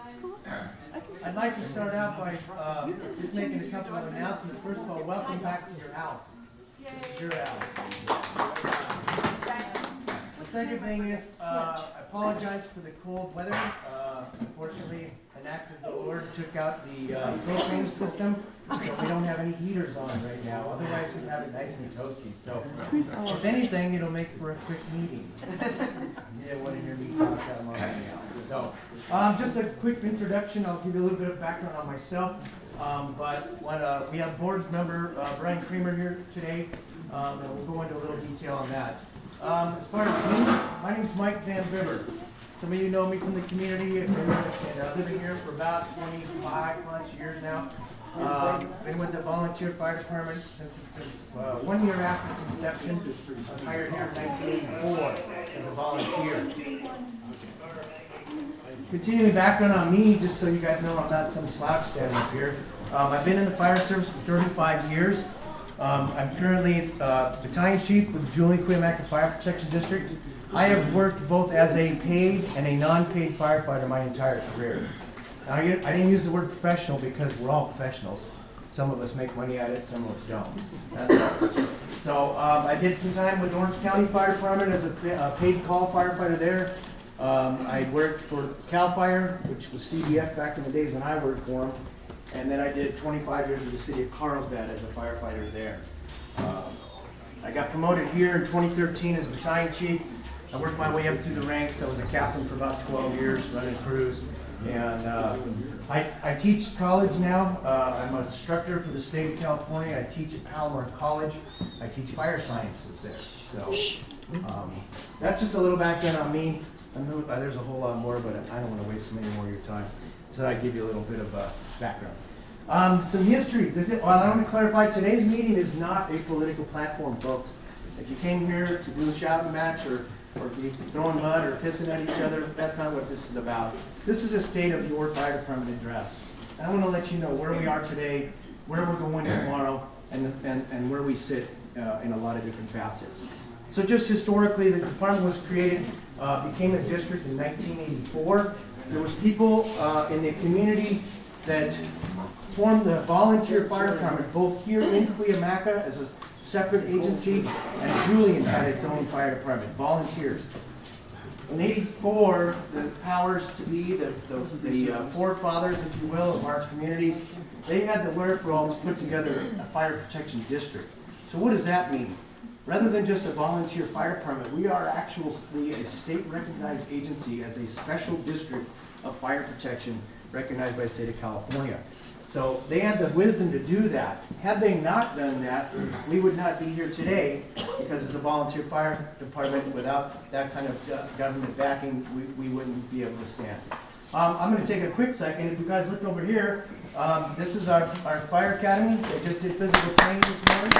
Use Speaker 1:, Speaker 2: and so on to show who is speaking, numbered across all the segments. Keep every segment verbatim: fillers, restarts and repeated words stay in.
Speaker 1: I'd like to start out by uh, just making a couple of announcements. First of all, welcome back to your house. This is your house. The second thing is, uh, I apologize for the cold weather. Uh, unfortunately, an act of the Lord took out the uh, propane system, so we don't have any heaters on right now. Otherwise, we'd have it nice and toasty. So, if anything, it'll make for a quick meeting. You don't want to hear me talk that long anyhow. So, um, just a quick introduction. I'll give you a little bit of background on myself. Um, but when, uh, we have board member uh, Brian Creamer here today, um, and we'll go into a little detail on that. Um, as far as me, my name is Mike Van Bibber. Some of you know me from the community. I've been uh, living here for about twenty-five plus years now. Um, been with the volunteer fire department since since uh, one year after its inception. I was hired here in nineteen eighty-four as a volunteer. Continuing background on me, just so you guys know I'm not some slouch standing up here. Um, I've been in the fire service for thirty-five years. Um, I'm currently uh, battalion chief with the Julian Cuyamaca Fire Protection District. I have worked both as a paid and a non-paid firefighter my entire career. Now, I didn't use the word professional because we're all professionals. Some of us make money at it, some of us don't. That's so um, I did some time with Orange County Fire Department as a uh, paid call firefighter there. Um, I worked for CAL FIRE, which was C B F back in the days when I worked for them. And then I did twenty-five years with the city of Carlsbad as a firefighter there. Um, I got promoted here in twenty thirteen as battalion chief. I worked my way up through the ranks. I was a captain for about twelve years running crews. And uh, I, I teach college now. Uh, I'm an instructor for the state of California. I teach at Palomar College. I teach fire sciences there. So um, that's just a little background on me. I know uh, there's a whole lot more, but I don't want to waste any more of your time. So I'd give you a little bit of uh, background. Um, some history. Well, I want to clarify, today's meeting is not a political platform, folks. If you came here to do a shouting match or, or be throwing mud or pissing at each other, that's not what this is about. This is a state of your fire department address. And I want to let you know where we are today, where we're going tomorrow, and, and, and where we sit uh, in a lot of different facets. So just historically, the department was created, uh, became a district in nineteen eighty-four. There was people uh, in the community that formed the volunteer fire department, both here in Cuyamaca as a separate agency, and Julian had its own fire department, volunteers. In eighty-four, the powers to be, the, the, the uh, forefathers, if you will, of our communities, they had the wherewithal to put together a fire protection district. So what does that mean? Rather than just a volunteer fire department, we are actually a state-recognized agency as a special district of fire protection recognized by the state of California. So they had the wisdom to do that. Had they not done that, we would not be here today, because as a volunteer fire department, without that kind of uh, government backing, we, we wouldn't be able to stand. Um, I'm going to take a quick second. If you guys look over here, um, this is our, our fire academy. They just did physical training this morning.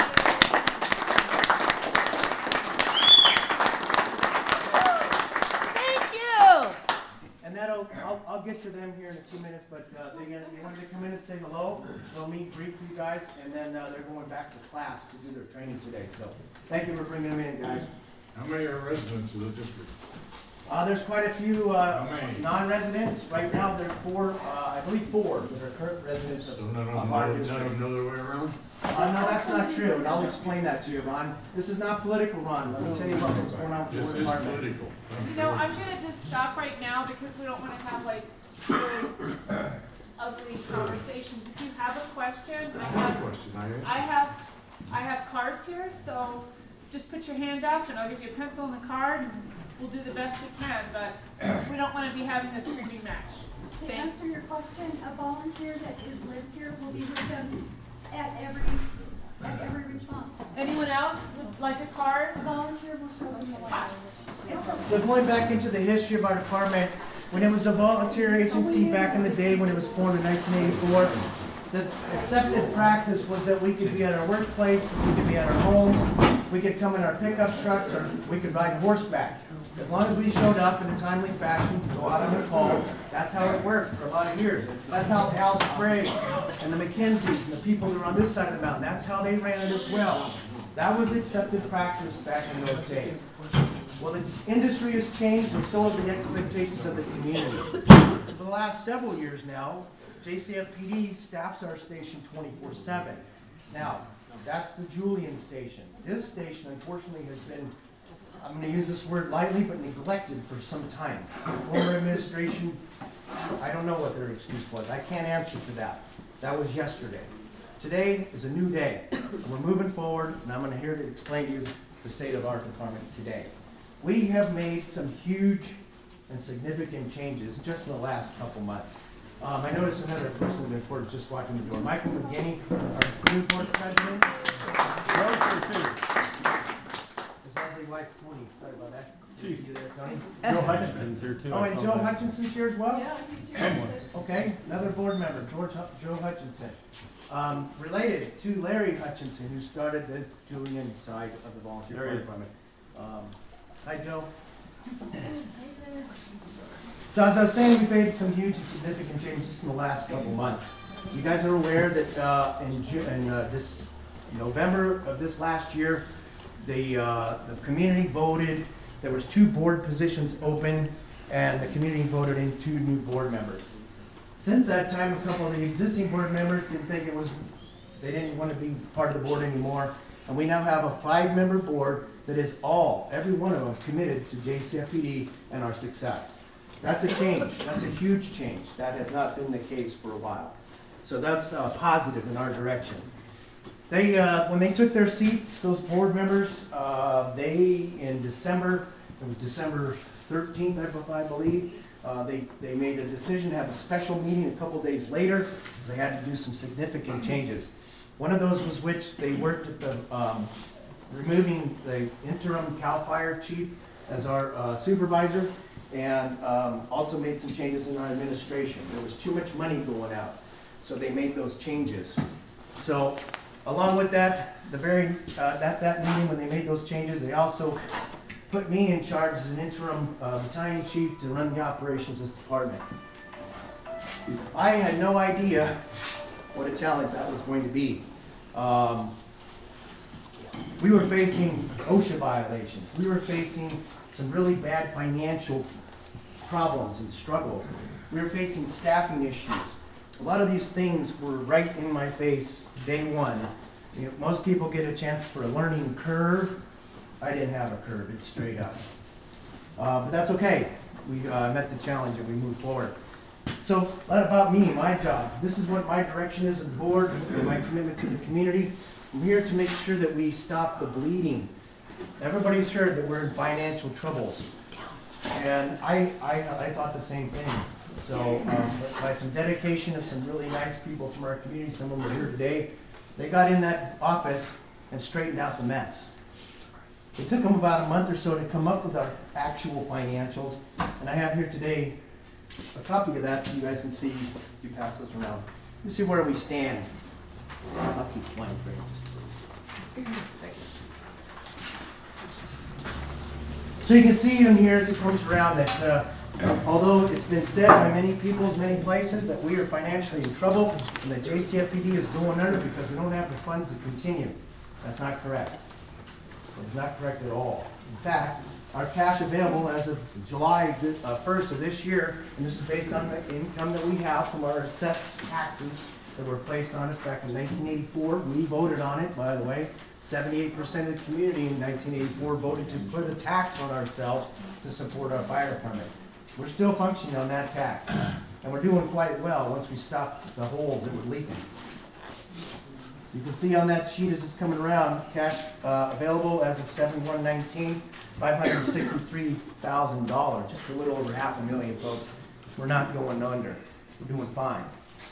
Speaker 1: I'll, I'll get to them here in a few minutes, but uh, they, they wanted to come in and say hello. They'll meet briefly, you guys, and then uh, they're going back to class to do their training today. So thank you for bringing them in, guys.
Speaker 2: How many are residents of the district?
Speaker 1: Uh, there's quite a few uh, non-residents. Right now, there are four, uh, I believe four, that are current residents of,
Speaker 2: So none of
Speaker 1: of
Speaker 2: them
Speaker 1: our
Speaker 2: know,
Speaker 1: district.
Speaker 2: none of them know their way around?
Speaker 1: Uh, no, that's not true, and I'll explain that to you, Ron. This is not political, Ron. Let me tell you about what's going on with
Speaker 2: This
Speaker 1: the
Speaker 2: is
Speaker 1: department.
Speaker 2: political.
Speaker 3: You know, I'm gonna just stop right now because we don't wanna have like really ugly conversations. If you have a question, I have,
Speaker 2: Question, I asked.
Speaker 3: I have, I have cards here, so just put your hand up and I'll give you a pencil and a card and we'll do the best we can, but we don't wanna be having this screaming match.
Speaker 4: To
Speaker 3: Thanks.
Speaker 4: answer your question, a volunteer that is, lives here will be with them at every, at every response.
Speaker 3: Anyone else would like a card?
Speaker 4: A volunteer will show them the way.
Speaker 1: So going back into the history of our department, when it was a volunteer agency back in the day when it was formed in nineteen eighty-four, the accepted practice was that we could be at our workplace, we could be at our homes, we could come in our pickup trucks, or we could ride horseback. As long as we showed up in a timely fashion, go out on the call, that's how it worked for a lot of years. That's how Al Sprague and the Mackenzies and the people who are on this side of the mountain, that's how they ran it as well. That was accepted practice back in those days. Well, the industry has changed and so have the expectations of the community. For the last several years now, J C F P D staffs our station twenty-four seven. Now, that's the Julian station. This station, unfortunately, has been, I'm going to use this word lightly, but neglected for some time. The former administration, I don't know what their excuse was. I can't answer for that. That was yesterday. Today is a new day. We're moving forward, and I'm going to here to explain to you the state of our department today. We have made some huge and significant changes just in the last couple months. Um, I noticed another person in the report is just walking the door. Michael McGinney, our new board president. His lovely wife, Tony. Sorry about that. Good to see you there, Tony.
Speaker 5: Joe Hutchinson's here too.
Speaker 1: Oh,
Speaker 5: I
Speaker 1: and
Speaker 5: saw
Speaker 1: Joe
Speaker 5: that.
Speaker 1: Hutchinson's here as well?
Speaker 3: Yeah, he's
Speaker 5: Someone.
Speaker 3: here.
Speaker 1: Okay, another board member, George, Hu- Joe Hutchinson. Um, related to Larry Hutchinson, who started the Julian side of the volunteer
Speaker 5: There he
Speaker 1: fire
Speaker 5: is.
Speaker 1: department. Um, hi, Joe. So as I was saying, we've made some huge and significant changes just in the last couple months. You guys are aware that uh, in, Ju- in uh, this November of this last year, the, uh, the community voted, there was two board positions open, and the community voted in two new board members. Since that time, a couple of the existing board members didn't think it was, they didn't want to be part of the board anymore. And we now have a five-member board that is all, every one of them, committed to J C F P D and our success. That's a change. That's a huge change. That has not been the case for a while. So that's uh, positive in our direction. They, uh, when they took their seats, those board members, uh, they, in December, it was December thirteenth, I believe, uh, they, they made a decision to have a special meeting a couple days later. They had to do some significant changes. One of those was which they worked at the, um, removing the interim CAL FIRE chief as our uh, supervisor, and um, also made some changes in our administration. There was too much money going out, so they made those changes. So along with that, the very, uh, at that meeting when they made those changes, they also put me in charge as an interim uh, battalion chief to run the operations of this department. I had no idea what a challenge that was going to be. Um, we were facing OSHA violations. We were facing some really bad financial problems and struggles. We were facing staffing issues. A lot of these things were right in my face day one. You know, most people get a chance for a learning curve. I didn't have a curve, it's straight up. Uh, but that's okay. We uh, met the challenge and we moved forward. So that about me, my job. This is what my direction is as a board and my commitment to the community. I'm here to make sure that we stop the bleeding. Everybody's heard that we're in financial troubles. And I, I, I thought the same thing. So um, by some dedication of some really nice people from our community, some of them are here today, they got in that office and straightened out the mess. It took them about a month or so to come up with our actual financials. And I have here today a copy of that so you guys can see if you pass those around. You see where we stand. I'll keep flying for you. Just thank you. So you can see in here as it comes around that uh, although it's been said by many people in many places that we are financially in trouble and that J C F P D is going under because we don't have the funds to continue. That's not correct. It's not correct at all. In fact, our cash available as of July first of this year, and this is based on the income that we have from our assessed taxes that were placed on us back in nineteen eighty-four. We voted on it, by the way. seventy-eight percent of the community in nineteen eighty-four voted to put a tax on ourselves to support our fire department. We're still functioning on that tax, and we're doing quite well once we stop the holes that were leaking. You can see on that sheet as it's coming around, cash uh, available as of seven one nineteen, five hundred sixty-three thousand dollars, just a little over half a million, folks. We're not going under. We're doing fine.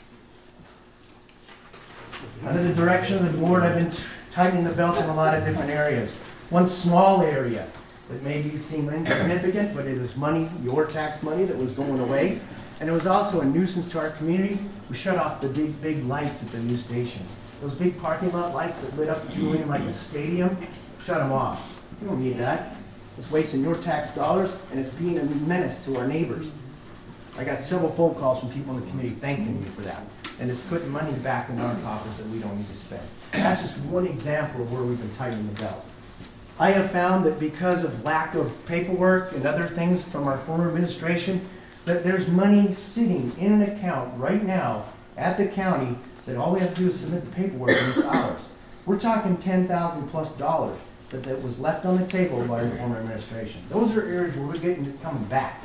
Speaker 1: Under the direction of the board, I've been tightening the belt in a lot of different areas. One small area that maybe seem insignificant, but it is money, your tax money, that was going away. And it was also a nuisance to our community. We shut off the big, big lights at the new station. Those big parking lot lights that lit up Julian like a stadium, shut them off. You don't need that. It's wasting your tax dollars, and it's being a menace to our neighbors. I got several phone calls from people in the community thanking me for that. And it's putting money back in our coffers that we don't need to spend. That's just one example of where we've been tightening the belt. I have found that because of lack of paperwork and other things from our former administration, that there's money sitting in an account right now at the county that all we have to do is submit the paperwork and it's ours. We're talking ten thousand plus dollars that, that was left on the table by the former administration. Those are areas where we're getting it coming back.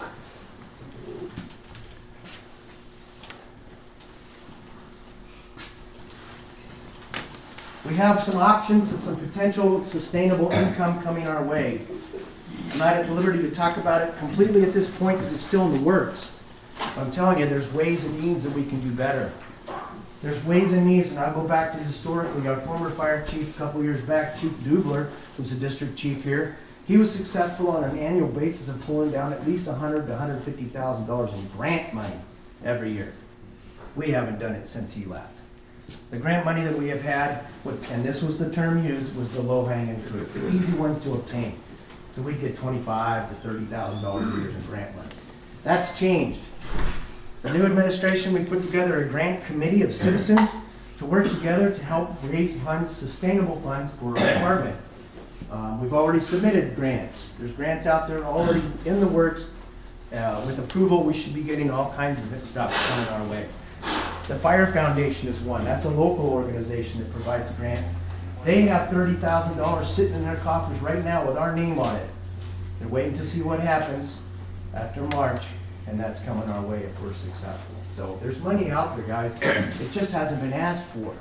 Speaker 1: We have some options and some potential sustainable income coming our way. I'm not at liberty to talk about it completely at this point because it's still in the works. But I'm telling you, there's ways and means that we can do better. There's ways and means, and I'll go back to historically, our former fire chief a couple years back, Chief Dubler, who's the district chief here, he was successful on an annual basis of pulling down at least one hundred thousand to one hundred fifty thousand dollars in grant money every year. We haven't done it since he left. The grant money that we have had, with, and this was the term used, was the low-hanging fruit, the easy ones to obtain. So we get twenty-five thousand to thirty thousand dollars a year in grant money. That's changed. The new administration, we put together a grant committee of citizens to work together to help raise funds, sustainable funds for our department. Um, we've already submitted grants. There's grants out there already in the works. Uh, with approval, we should be getting all kinds of stuff coming our way. The Fire Foundation is one. That's a local organization that provides a grant. They have thirty thousand dollars sitting in their coffers right now with our name on it. They're waiting to see what happens after March, and that's coming our way if we're successful. So there's money out there, guys. It just hasn't been asked for.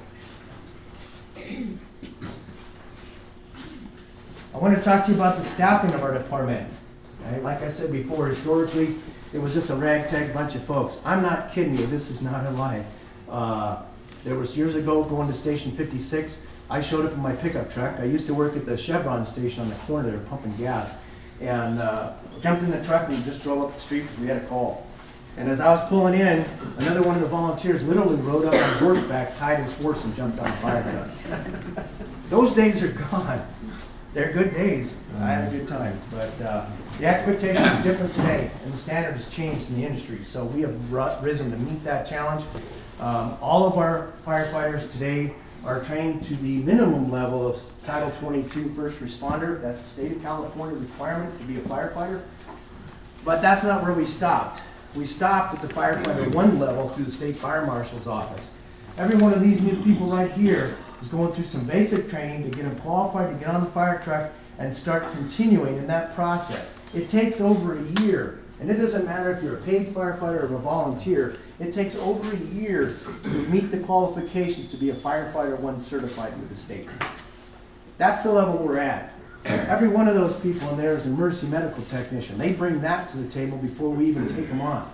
Speaker 1: I want to talk to you about the staffing of our department. Okay? Like I said before, historically, it was just a ragtag bunch of folks. I'm not kidding you. This is not a lie. Uh, there was years ago going to Station fifty-six. I showed up in my pickup truck. I used to work at the Chevron station on the corner there pumping gas. And uh, jumped in the truck and just drove up the street because we had a call. And as I was pulling in, another one of the volunteers literally rode up on horseback, tied his horse, and jumped on the fire truck. Those days are gone. They're good days. I had a good time. But uh, the expectation is different today, and the standard has changed in the industry. So we have risen to meet that challenge. Um, all of our firefighters today are trained to the minimum level of Title twenty-two first responder. That's the state of California requirement to be a firefighter. But that's not where we stopped. We stopped at the firefighter one level through the state fire marshal's office. Every one of these new people right here is going through some basic training to get them qualified to get on the fire truck and start continuing in that process. It takes over a year, and it doesn't matter if you're a paid firefighter or a volunteer. It takes over a year to meet the qualifications to be a firefighter one certified with the state. That's the level we're at. Every one of those people in there is a emergency medical technician. They bring that to the table before we even take them on.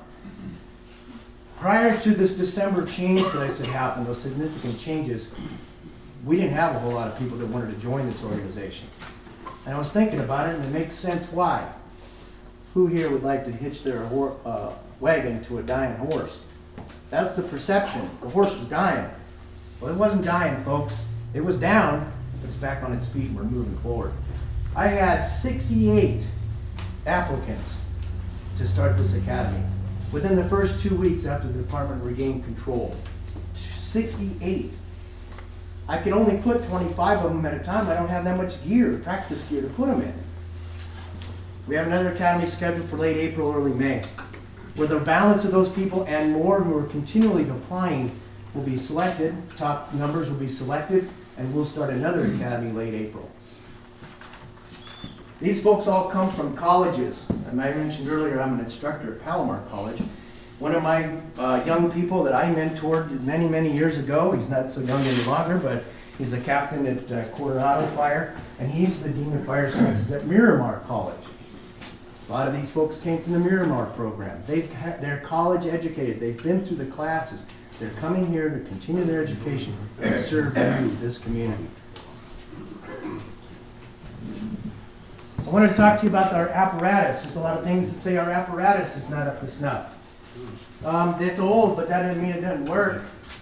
Speaker 1: Prior to this December change that I said happened, those significant changes, we didn't have a whole lot of people that wanted to join this organization. And I was thinking about it, and it makes sense why. Who here would like to hitch their hor- uh, wagon to a dying horse? That's the perception. The horse was dying. Well, it wasn't dying, folks. It was down, but it's back on its feet and we're moving forward. I had sixty-eight applicants to start this academy within the first two weeks after the department regained control. sixty-eight. I could only put twenty-five of them at a time. I don't have that much gear, practice gear to put them in. We have another academy scheduled for late April, early May, where the balance of those people and more who are continually applying will be selected, top numbers will be selected, and we'll start another academy late April. These folks all come from colleges. And I mentioned earlier I'm an instructor at Palomar College. One of my uh, young people that I mentored many, many years ago, he's not so young any longer, but he's a captain at uh, Coronado Fire, and he's the Dean of Fire Sciences at Miramar College. A lot of these folks came from the Miramar program. They've ha- they're college educated. They've been through the classes. They're coming here to continue their education and serve you, this community. I want to talk to you about our apparatus. There's a lot of things that say our apparatus is not up to snuff. Um, it's old, but that doesn't mean it doesn't work.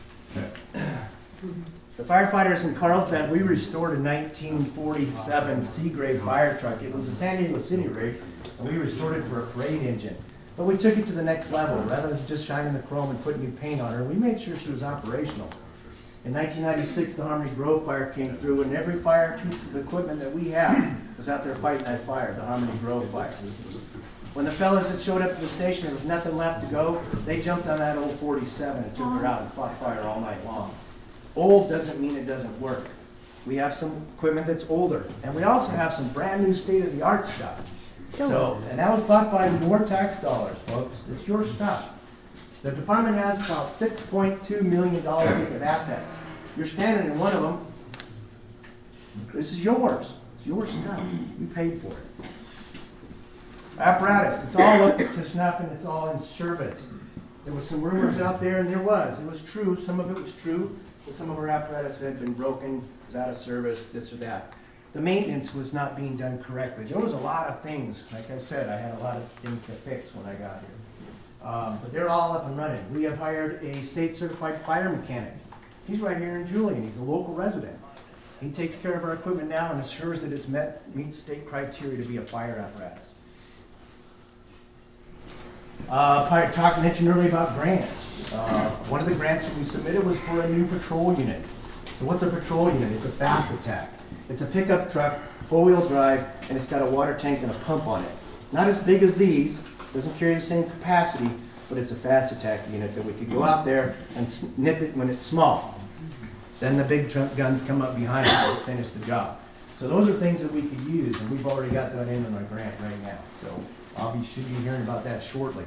Speaker 1: The firefighters in Carlsbad, we restored a nineteen forty-seven Seagrave fire truck. It was a San Diego City rig, and we restored it for a parade engine. But we took it to the next level. Rather than just shining the chrome and putting new paint on her, we made sure she was operational. In nineteen ninety-six, the Harmony Grove fire came through, and every fire piece of equipment that we have was out there fighting that fire, the Harmony Grove fire. When the fellas that showed up to the station, there was nothing left to go, they jumped on that old forty-seven and took her out and fought fire all night long. Old doesn't mean it doesn't work. We have some equipment that's older, and we also have some brand new state-of-the-art stuff. So, and that was bought by more tax dollars, folks. It's your stuff. The department has about six point two million dollars worth of assets. You're standing in one of them. This is yours. It's your stuff. You paid for it. Apparatus. It's all up to snuff and it's all in service. There was some rumors out there, and there was. It was true. Some of it was true. But some of our apparatus had been broken, was out of service, this or that. The maintenance was not being done correctly. There was a lot of things. Like I said, I had a lot of things to fix when I got here. Um, but they're all up and running. We have hired a state certified fire mechanic. He's right here in Julian. He's a local resident. He takes care of our equipment now and assures that it's met, meets state criteria to be a fire apparatus. Uh, I talked, mentioned earlier about grants. Uh, one of the grants that we submitted was for a new patrol unit. So what's a patrol unit? It's a fast attack. It's a pickup truck, four-wheel drive, and it's got a water tank and a pump on it. Not as big as these, doesn't carry the same capacity, but it's a fast attack unit that we could go out there and snip it when it's small. Then the big truck guns come up behind it to finish the job. So those are things that we could use, and we've already got that in on our grant right now. So I'll be, should be hearing about that shortly.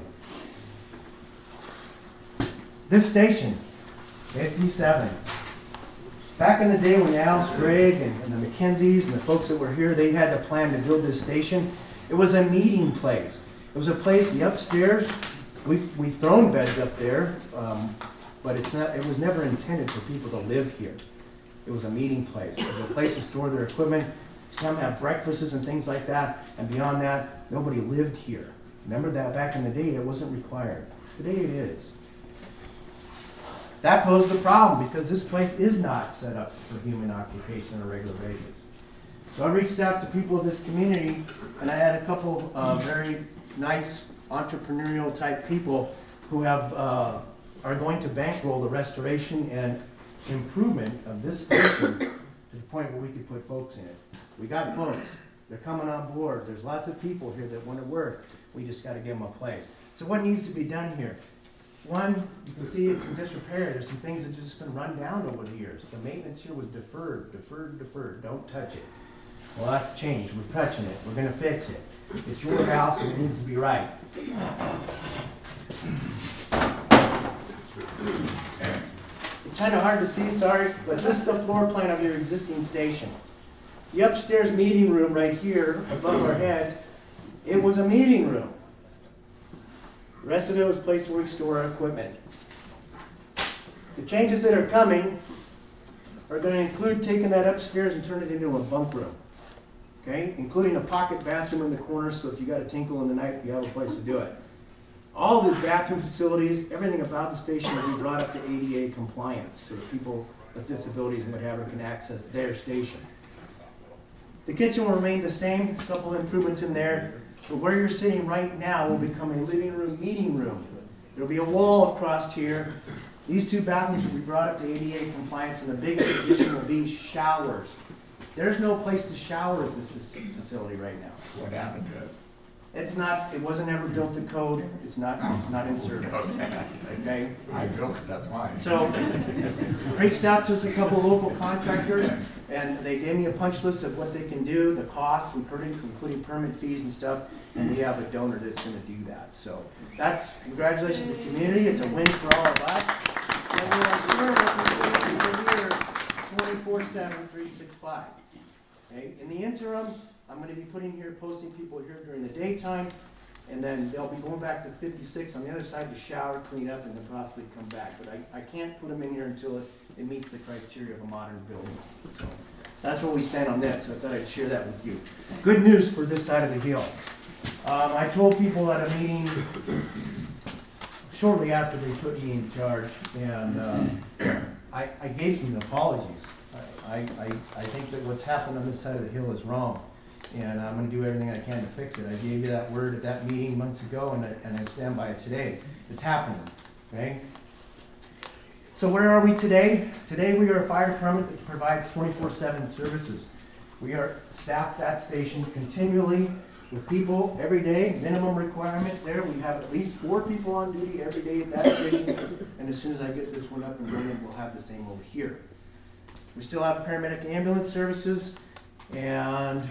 Speaker 1: This station, fifty-sevens. Back in the day when Al Sprague and, and the McKenzies and the folks that were here, they had the plan to build this station. It was a meeting place. It was a place, the upstairs, we've, we've thrown beds up there, um, but it's not, it was never intended for people to live here. It was a meeting place. It was a place to store their equipment, to come have breakfasts and things like that, and beyond that, nobody lived here. Remember that back in the day, it wasn't required. Today it is. That poses a problem because this place is not set up for human occupation on a regular basis. So I reached out to people of this community, and I had a couple of very nice entrepreneurial type people who have uh, are going to bankroll the restoration and improvement of this station to the point where we could put folks in it. We got folks. They're coming on board. There's lots of people here that want to work. We just got to give them a place. So what needs to be done here? One, you can see it's in disrepair. There's some things that just been run down over the years. The maintenance here was deferred, deferred, deferred. Don't touch it. Well, that's changed. We're touching it. We're going to fix it. It's your house and it needs to be right. It's kind of hard to see, sorry, but this is the floor plan of your existing station. The upstairs meeting room right here above our heads, it was a meeting room. The rest of it was a place where we store our equipment. The changes that are coming are going to include taking that upstairs and turn it into a bunk room. Okay? Including a pocket bathroom in the corner, so if you got a tinkle in the night, you have a place to do it. All the bathroom facilities, everything about the station will be brought up to A D A compliance, so that people with disabilities and whatever can access their station. The kitchen will remain the same, a couple improvements in there. But where you're sitting right now will become a living room, meeting room. There'll be a wall across here. These two bathrooms will be brought up to A D A compliance, and the biggest addition will be showers. There's no place to shower at this facility right now.
Speaker 5: What happened to it?
Speaker 1: It's not, it wasn't ever built to code. It's not, it's not in service. Okay?
Speaker 5: I built it, that's why.
Speaker 1: So, reached out to a couple local contractors, and they gave me a punch list of what they can do, the costs, including, including permit fees and stuff, and we have a donor that's going to do that. So, that's, congratulations to the community. It's a win for all of us. And we're here twenty-four seven, three sixty-five. Okay? In the interim, I'm going to be putting here, posting people here during the daytime, and then they'll be going back to fifty-six on the other side to shower, clean up, and then possibly come back. But I, I can't put them in here until it, it meets the criteria of a modern building. So that's where we stand on this. So I thought I'd share that with you. Good news for this side of the hill. Um, I told people at a meeting shortly after they put me in charge, and uh, I, I gave some apologies. I, I, I think that what's happened on this side of the hill is wrong. And I'm going to do everything I can to fix it. I gave you that word at that meeting months ago, and I, and I stand by it today. It's happening, okay? So where are we today? Today we are a fire department that provides twenty-four seven services. We are staffed that station continually with people every day, minimum requirement there. We have at least four people on duty every day at that station. And as soon as I get this one up and running, we'll have the same over here. We still have paramedic ambulance services, and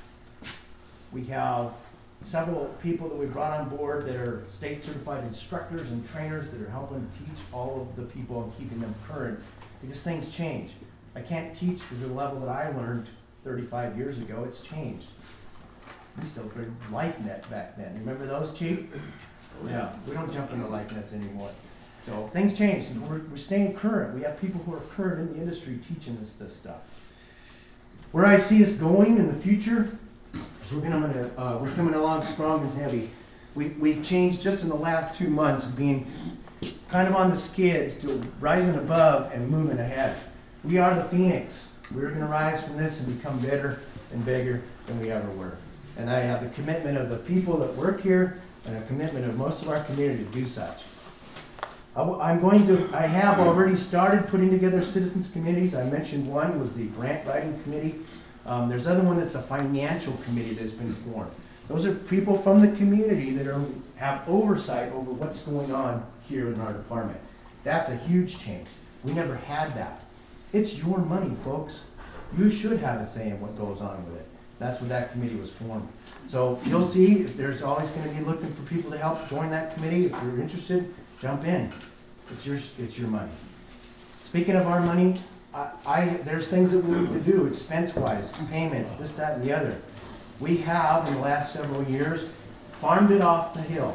Speaker 1: we have several people that we brought on board that are state certified instructors and trainers that are helping teach all of the people and keeping them current, because things change. I can't teach to the level that I learned thirty-five years ago. It's changed. We still played LifeNet back then. Remember those, Chief? Yeah, we don't jump into LifeNets anymore. So things change. We're, we're staying current. We have people who are current in the industry teaching us this stuff. Where I see us going in the future, we're gonna, uh, we're coming along strong and heavy. We, we've changed just in the last two months of being kind of on the skids to rising above and moving ahead. We are the Phoenix. We're gonna rise from this and become better and bigger than we ever were. And I have the commitment of the people that work here and a commitment of most of our community to do such. I w- I'm going to, I have already started putting together citizens committees. I mentioned one was the grant writing committee. Um, there's another one that's a financial committee that's been formed. Those are people from the community that are, have oversight over what's going on here in our department. That's a huge change. We never had that. It's your money, folks. You should have a say in what goes on with it. That's what that committee was formed. So you'll see if there's always going to be looking for people to help join that committee. If you're interested, jump in. It's your, it's your money. Speaking of our money, I, I there's things that we need to do expense-wise, payments, this, that, and the other. We have, in the last several years, farmed it off the hill.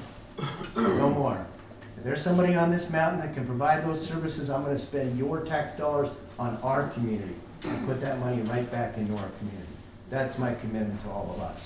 Speaker 1: No more. If there's somebody on this mountain that can provide those services, I'm going to spend your tax dollars on our community and put that money right back into our community. That's my commitment to all of us.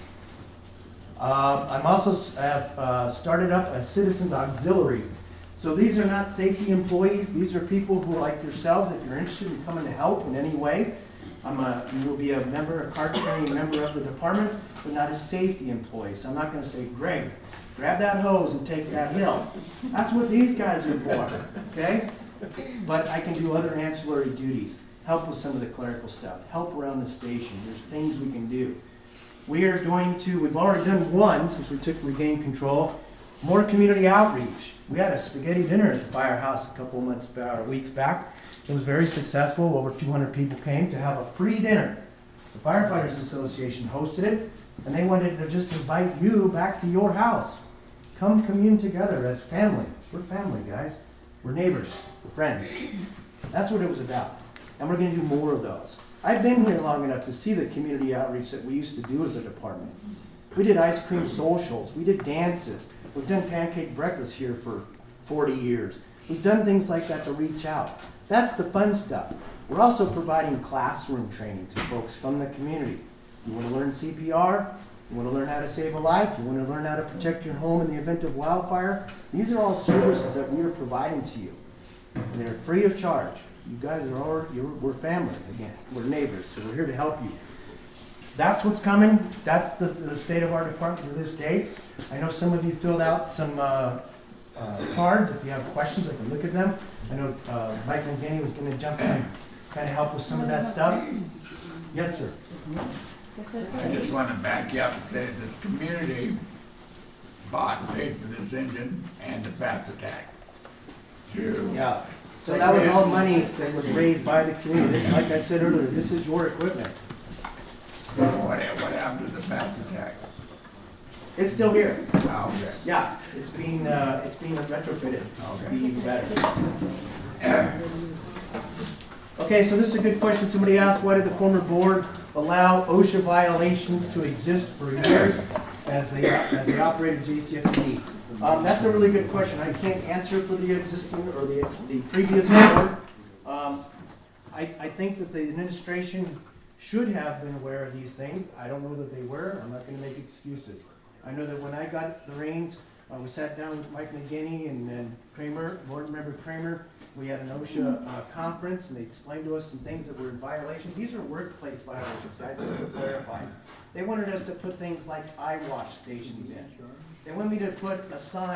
Speaker 1: Uh, I'm also have uh, started up a citizens auxiliary. So these are not safety employees. These are people who, like yourselves, if you're interested in coming to help in any way, I'm a, you will be a member, a card-carrying member of the department, but not a safety employee. So I'm not going to say, Greg, grab that hose and take that hill. That's what these guys are for, okay? But I can do other ancillary duties, help with some of the clerical stuff, help around the station. There's things we can do. We are going to, we've already done one since we took regained control, more community outreach. We had a spaghetti dinner at the firehouse a couple of months or weeks back. It was very successful. Over two hundred people came to have a free dinner. The Firefighters Association hosted it, and they wanted to just invite you back to your house. Come commune together as family. We're family, guys. We're neighbors. We're friends. That's what it was about. And we're going to do more of those. I've been here long enough to see the community outreach that we used to do as a department. We did ice cream socials. We did dances. We've done pancake breakfast here for forty years. We've done things like that to reach out. That's the fun stuff. We're also providing classroom training to folks from the community. You want to learn C P R? You want to learn how to save a life? You want to learn how to protect your home in the event of wildfire? These are all services that we are providing to you. And they're free of charge. You guys are all, you're, we're family again. We're neighbors, so we're here to help you. That's what's coming. That's the, the state of our department to this date. I know some of you filled out some uh, uh, cards. If you have questions, I can look at them. I know uh, Mike McGinney was going to jump in and kind of help with some of that stuff. Yes, sir.
Speaker 5: I just want to back you up and say this community bought and paid for this engine and the fast attack. To
Speaker 1: Yeah. So that was all money that was raised by the community. It's like I said earlier, this is your equipment.
Speaker 5: What, what happened to the fast attack?
Speaker 1: It's still here.
Speaker 5: Oh, okay.
Speaker 1: Yeah, it's being uh, it's being retrofitted to be even better. Okay, so this is a good question. Somebody asked, why did the former board allow OSHA violations to exist for years as they as they operated J C F T D? Um, that's a really good question. I can't answer for the existing or the the previous board. Um, I I think that the administration should have been aware of these things. I don't know that they were. I'm not going to make excuses. I know that when I got the reins, uh, we sat down with Mike McGinney and, and Kramer, board member Kramer. We had an OSHA uh, conference, and they explained to us some things that were in violation. These are workplace violations, guys, just to clarify. They wanted us to put things like eye wash stations in. They wanted me to put a sign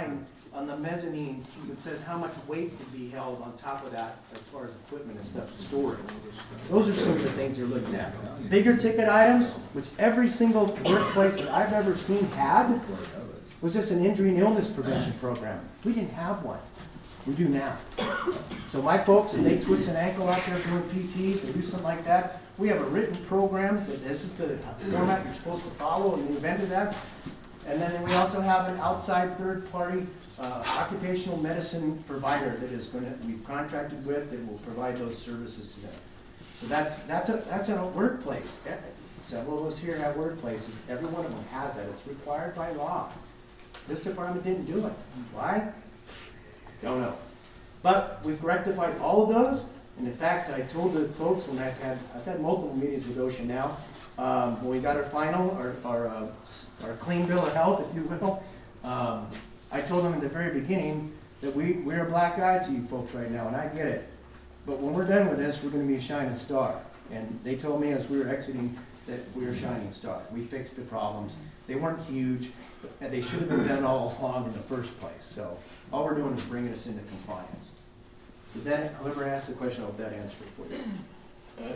Speaker 1: on the mezzanine that says how much weight could be held on top of that as far as equipment and stuff stored. Those are some of the things they're looking at. Bigger ticket items, which every single workplace that I've ever seen had, was just an injury and illness prevention program. We didn't have one. We do now. So my folks, if they twist an ankle out there doing P Ts, they do something like that, we have a written program that this is the format you're supposed to follow, and we invented that. And then we also have an outside third-party uh, occupational medicine provider that is going to, we've contracted with, that will provide those services to them. So that's, that's a, that's a workplace. Several of us here have workplaces. Every one of them has that. It's required by law. This department didn't do it. Why? Don't know. But we've rectified all of those. And in fact, I told the folks when I've had, I've had multiple meetings with OSHA now, um, when we got our final, our, our, uh, our clean bill of health, if you will, um, I told them in the very beginning that we, we're a black eye to you folks right now, and I get it. But when we're done with this, we're going to be a shining star. And they told me as we were exiting that we were a shining star. We fixed the problems. They weren't huge, and they should have been done all along in the first place. So all we're doing is bringing us into compliance. Did that, whoever asked the question, I hope that answered it for you.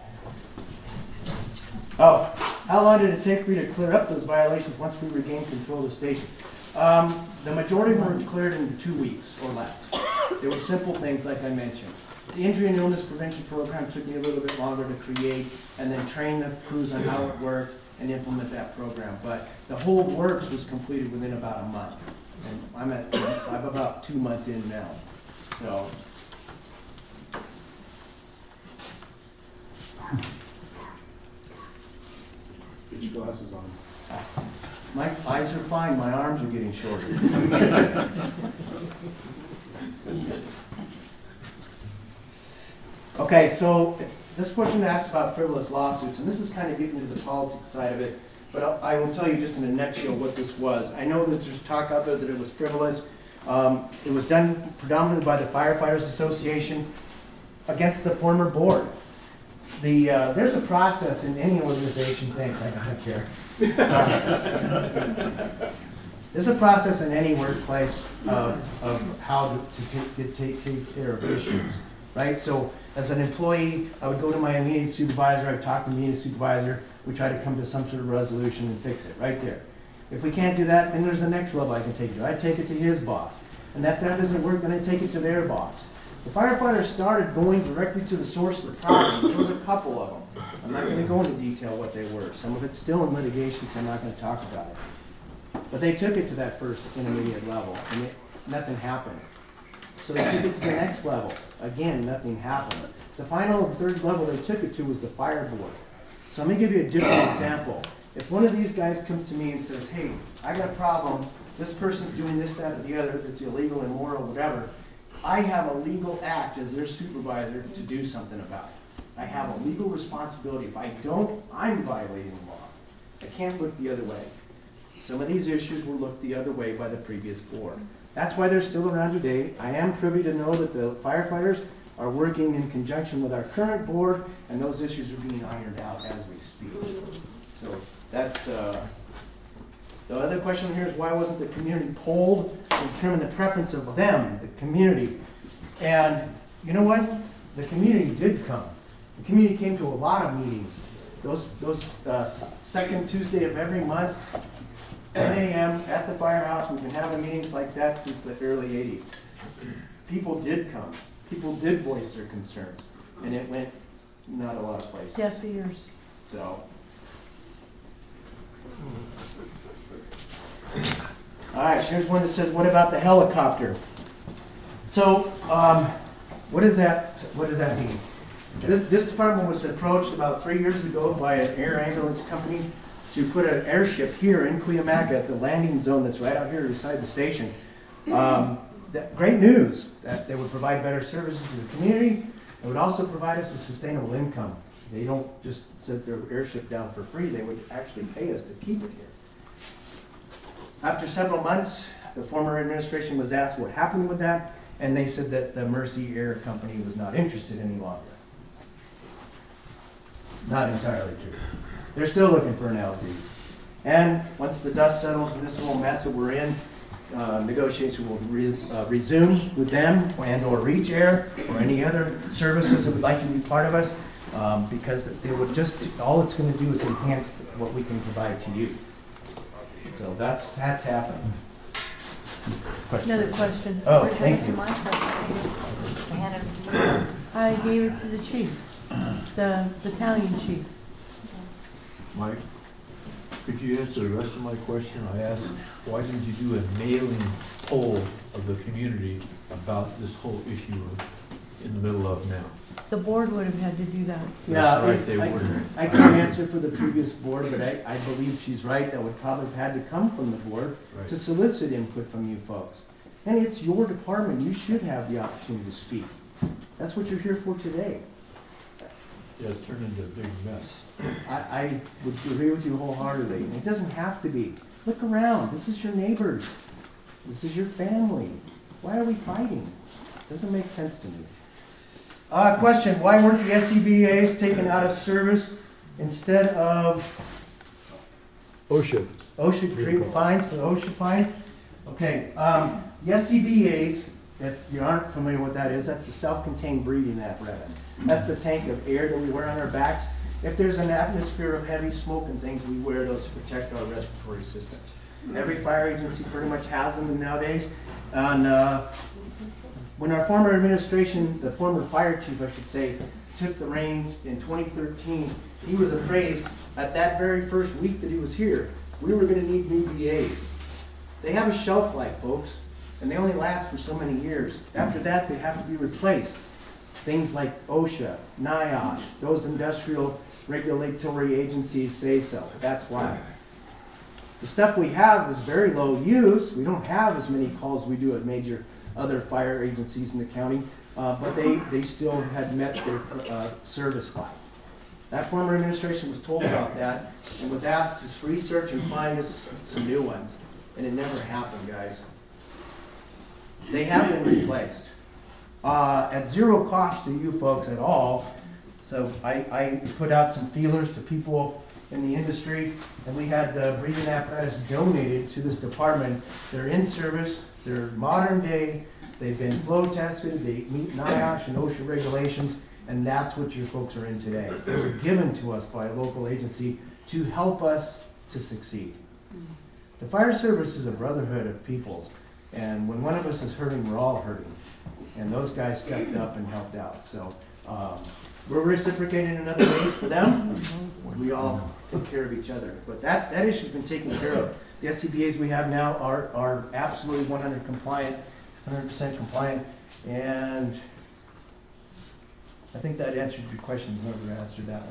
Speaker 1: Oh, how long did it take for you to clear up those violations once we regained control of the station? Um, the majority were cleared in two weeks or less. They were simple things like I mentioned. The injury and illness prevention program took me a little bit longer to create and then train the crews on how it worked and implement that program. But the whole works was completed within about a month. And I'm at, I'm about two months in now. So.
Speaker 2: Get your glasses on.
Speaker 1: My eyes are fine, my arms are getting shorter. Okay, so it's, this question asked about frivolous lawsuits, and this is kind of getting into the politics side of it, but I'll, I will tell you just in a nutshell what this was. I know that there's talk out there that it was frivolous. Um, it was done predominantly by the Firefighters Association against the former board. The, uh, there's a process in any organization, thanks, I don't care. There's a process in any workplace of, of how to, to take, to take, take care of issues, right? So as an employee, I would go to my immediate supervisor, I'd talk to the immediate supervisor, we try to come to some sort of resolution and fix it, right there. If we can't do that, then there's the next level I can take it to. I take it to his boss. And if that doesn't work, then I take it to their boss. The firefighters started going directly to the source of the problem. There was a couple of them. I'm not going to go into detail what they were. Some of it's still in litigation, so I'm not going to talk about it. But they took it to that first intermediate level, and it, nothing happened. So they took it to the next level. Again, nothing happened. The final and third level they took it to was the fire board. So let me give you a different example. If one of these guys comes to me and says, hey, I got a problem, this person's doing this, that, or the other, that's illegal, immoral, whatever, I have a legal act as their supervisor to do something about it. I have a legal responsibility. If I don't, I'm violating the law. I can't look the other way. Some of these issues were looked the other way by the previous board. That's why they're still around today. I am privy to know that the firefighters are working in conjunction with our current board, and those issues are being ironed out as we speak. So that's, uh, the other question here is why wasn't the community polled to determine the preference of them, the community? And you know what? The community did come. The community came to a lot of meetings. Those, those uh, second Tuesday of every month, ten a m at the firehouse. We've been having meetings like that since the early eighties. People did come. People did voice their concerns. And it went not a lot of places.
Speaker 6: Deaf ears.
Speaker 1: So. All right, here's one that says, what about the helicopter? So, um, what does that, what does that mean? This, this department was approached about three years ago by an air ambulance company to put an airship here in Cuyamaca at the landing zone that's right out here beside the station. Um, that, great news that they would provide better services to the community. It would also provide us a sustainable income. They don't just send their airship down for free. They would actually pay us to keep it here. After several months, the former administration was asked what happened with that, and they said that the Mercy Air Company was not interested any longer. Not entirely true. They're still looking for an L Z. And once the dust settles with this whole mess that we're in, uh, negotiation will re- uh, resume with them and or Reach Air or any other services that would like to be part of us, um, because they would just, all it's gonna do is enhance what we can provide to you. So that's, that's happening. Question?
Speaker 6: Another question.
Speaker 1: Oh,
Speaker 7: We're
Speaker 1: thank
Speaker 7: headed to
Speaker 1: you.
Speaker 7: my question. I just handed it to you.
Speaker 6: I gave it to the chief, the battalion chief.
Speaker 8: Mike, could you answer the rest of my question? I asked, why didn't you do a mailing poll of the community about this whole issue of- in the middle of now?
Speaker 6: The board would have had to do that.
Speaker 1: Yeah,
Speaker 8: That's right, they
Speaker 1: I-
Speaker 8: wouldn't.
Speaker 1: I can't answer for the previous board, but I, I believe she's right. That would probably have had to come from the board
Speaker 8: Right.
Speaker 1: to solicit input from you folks. And it's your department. You should have the opportunity to speak. That's what you're here for today.
Speaker 8: Yeah, it's turned into a big mess.
Speaker 1: I, I would agree with you wholeheartedly. And it doesn't have to be. Look around. This is your neighbors. This is your family. Why are we fighting? Doesn't make sense to me. Uh, question, why weren't the S C B As taken out of service instead of
Speaker 8: OSHA.
Speaker 1: OSHA treat fines for the OSHA fines? Okay, um, the S C B As, if you aren't familiar with that is, that's a self-contained breathing apparatus. That's the tank of air that we wear on our backs. If there's an atmosphere of heavy smoke and things, we wear those to protect our respiratory system. Every fire agency pretty much has them nowadays. And uh, when our former administration, the former fire chief, I should say, took the reins in twenty thirteen, he was appraised at that very first week that he was here, we were gonna need new B As. They have a shelf life, folks, and they only last for so many years. After that, they have to be replaced. Things like OSHA, NIOSH, those industrial regulatory agencies say so. That's why. The stuff we have is very low use. We don't have as many calls we do at major other fire agencies in the county, uh, but they, they still had met their uh, service life. That former administration was told about that and was asked to research and find us some new ones. And it never happened, guys. They have been replaced. Uh, at zero cost to you folks at all. So I, I put out some feelers to people in the industry, and we had uh, breathing apparatus donated to this department. They're in service, they're modern day, they've been flow tested, they meet NIOSH and OSHA regulations, and that's what your folks are in today. They were given to us by a local agency to help us to succeed. The fire service is a brotherhood of peoples, and when one of us is hurting, we're all hurting. And those guys stepped up and helped out. So um, we're reciprocating in other ways for them. We all take care of each other. But that, that issue's been taken care of. The S C B As we have now are, are absolutely one hundred compliant, one hundred percent compliant. And I think that answered your question, whoever answered that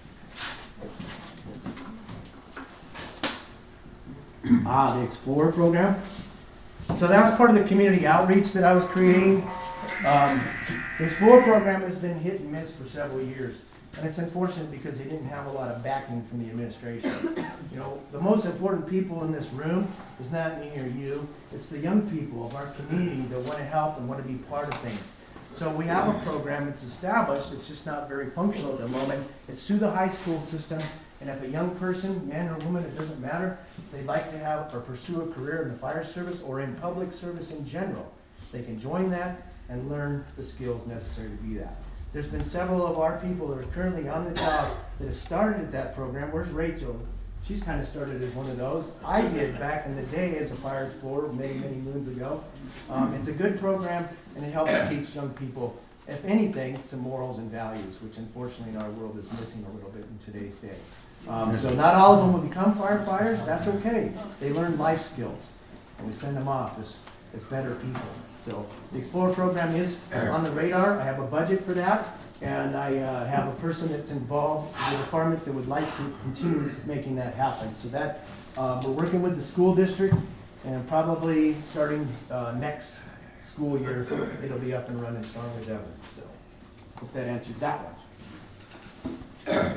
Speaker 1: one. Ah, the Explorer program. So that was part of the community outreach that I was creating. Um, the Explorer program has been hit and miss for several years. And it's unfortunate because they didn't have a lot of backing from the administration. You know, the most important people in this room is not me or you. It's the young people of our community that want to help and want to be part of things. So we have a program that's established. It's just not very functional at the moment. It's through the high school system. And if a young person, man or woman, it doesn't matter, they'd like to have or pursue a career in the fire service or in public service in general, they can join that and learn the skills necessary to be that. There's been several of our people that are currently on the job that have started at that program. Where's Rachel? She's kind of started as one of those. I did back in the day as a fire explorer many, many moons ago. Um, it's a good program, and it helps teach young people, if anything, some morals and values, which unfortunately in our world is missing a little bit in today's day. Um, so not all of them will become firefighters. That's okay. They learn life skills, and we send them off as, as better people. So the Explorer program is on the radar. I have a budget for that, and I uh, have a person that's involved in the department that would like to continue making that happen. So that uh, we're working with the school district, and probably starting uh, next school year, it'll be up and running strong as ever. So hope that answered that one.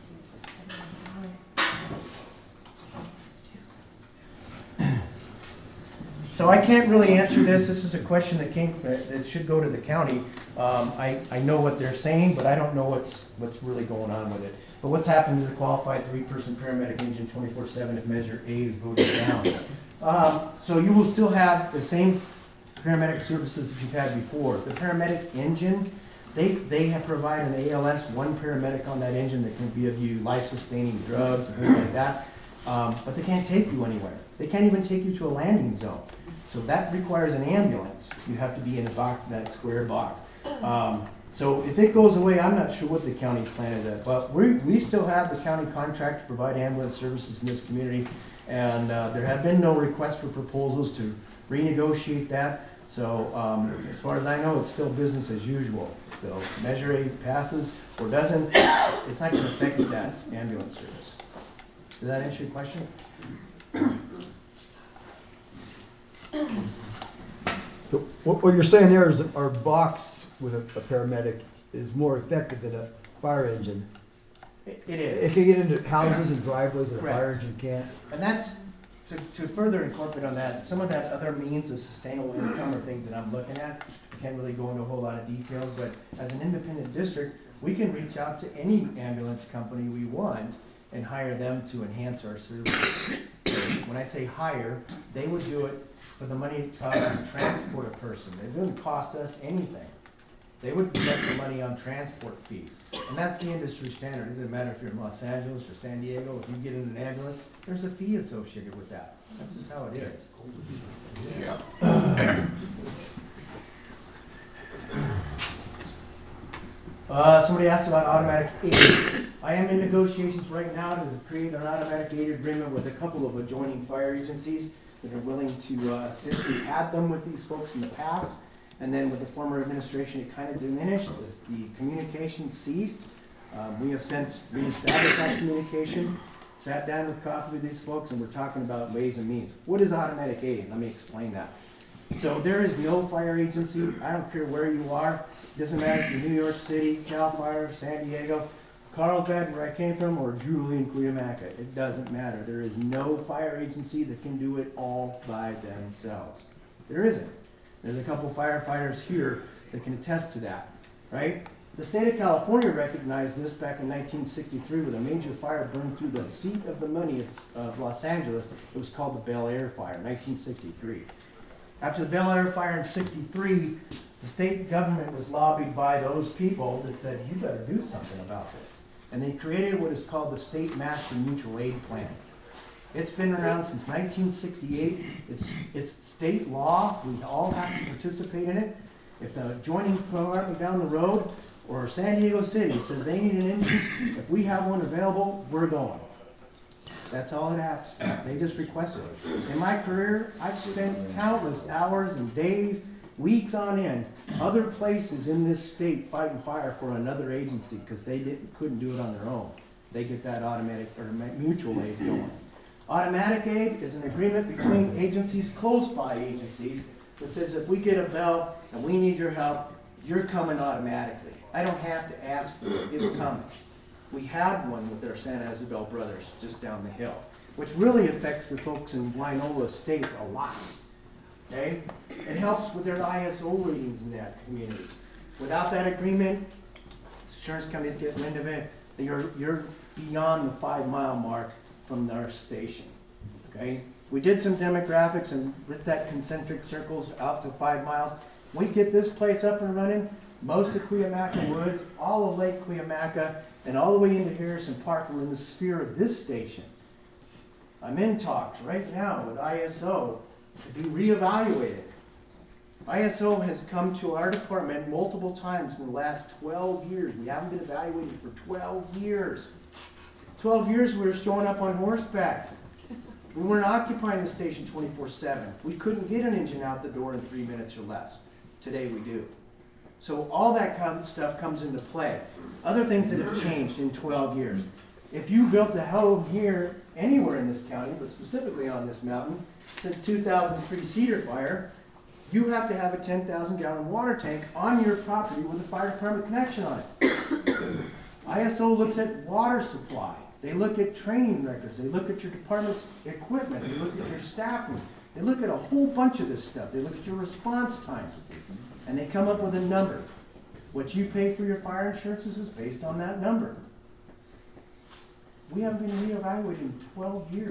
Speaker 1: So I can't really answer this. This is a question that came, that should go to the county. Um, I, I know what they're saying, but I don't know what's, what's really going on with it. But what's happened to the qualified three-person paramedic engine twenty-four seven if Measure A is voted down? Um, so you will still have the same paramedic services that you've had before. The paramedic engine, they, they have provide an A L S, one paramedic on that engine that can give you life-sustaining drugs and things like that. Um, but they can't take you anywhere. They can't even take you to a landing zone. So that requires an ambulance. You have to be in a box, that square box. Um, so if it goes away, I'm not sure what the county's plan is at, but we, we still have the county contract to provide ambulance services in this community. And uh, there have been no requests for proposals to renegotiate that. So um, as far as I know, it's still business as usual. So Measure A passes or doesn't, it's not going to affect that ambulance service. Does that answer your question?
Speaker 9: So what, what you're saying there is that our box with a, a paramedic is more effective than a fire engine.
Speaker 1: It, it
Speaker 9: It
Speaker 1: is.
Speaker 9: can get into houses and driveways that a fire
Speaker 1: Correct.
Speaker 9: engine can't.
Speaker 1: And that's, to, to further incorporate on that, some of that other means of sustainable income are things that I'm looking at. I can't really go into a whole lot of details, but as an independent district, we can reach out to any ambulance company we want and hire them to enhance our services. So when I say hire, they would do it for the money it costs to transport a person. It wouldn't cost us anything. They would collect the money on transport fees. And that's the industry standard. It doesn't matter if you're in Los Angeles or San Diego, if you get in an ambulance, there's a fee associated with that. That's just how it is.
Speaker 5: Yeah.
Speaker 1: Uh, somebody asked about automatic aid. I am in negotiations right now to create an automatic aid agreement with a couple of adjoining fire agencies that are willing to uh, assist. We've had them with these folks in the past, and then with the former administration, it kind of diminished. The, the communication ceased. Um, we have since reestablished that communication, sat down with coffee with these folks, and we're talking about ways and means. What is automatic aid? Let me explain that. So there is no fire agency, I don't care where you are, doesn't matter if you're New York City, Cal Fire, San Diego, Carlsbad, where I came from, or Jubilee, Cuyamaca. It doesn't matter. There is no fire agency that can do it all by themselves. There isn't. There's a couple firefighters here that can attest to that, right? The state of California recognized this back in nineteen sixty-three when a major fire burned through the seat of the money of, of Los Angeles. It was called the Bel Air Fire, nineteen sixty-three. After the Bel Air Fire in sixty-three, the state government was lobbied by those people that said, you better do something about this. And they created what is called the State Master Mutual Aid Plan. It's been around since nineteen sixty-eight. It's, it's state law. We all have to participate in it. If the adjoining department down the road or San Diego City says they need an engine, if we have one available, we're going. That's all it has. They just requested it. In my career, I've spent countless hours and days, weeks on end, other places in this state fighting fire for another agency because they didn't, couldn't do it on their own. They get that automatic or mutual aid going. Automatic aid is an agreement between agencies, close by agencies, that says if we get a bell and we need your help, you're coming automatically. I don't have to ask for it, it's coming. We had one with our San Isabel brothers just down the hill, which really affects the folks in Wynola Estates a lot. Okay? It helps with their I S O ratings in that community. Without that agreement, insurance companies get wind of it. You're, you're beyond the five mile mark from our station. Okay? We did some demographics and with that concentric circles out to five miles. We get this place up and running. Most of Cuyamaca Woods, all of Lake Cuyamaca, and all the way into Harrison Park were in the sphere of this station. I'm in talks right now with I S O to be reevaluated. I S O has come to our department multiple times in the last twelve years. We haven't been evaluated for twelve years. twelve years we were showing up on horseback. We weren't occupying the station twenty-four seven. We couldn't get an engine out the door in three minutes or less. Today we do. So all that com- stuff comes into play. Other things that have changed in twelve years. If you built a home here, anywhere in this county, but specifically on this mountain, since two thousand three Cedar Fire, you have to have a ten thousand gallon water tank on your property with a fire department connection on it. I S O looks at water supply. They look at training records. They look at your department's equipment. They look at your staffing. They look at a whole bunch of this stuff. They look at your response times. And they come up with a number. What you pay for your fire insurances is based on that number. We haven't been reevaluated in twelve years.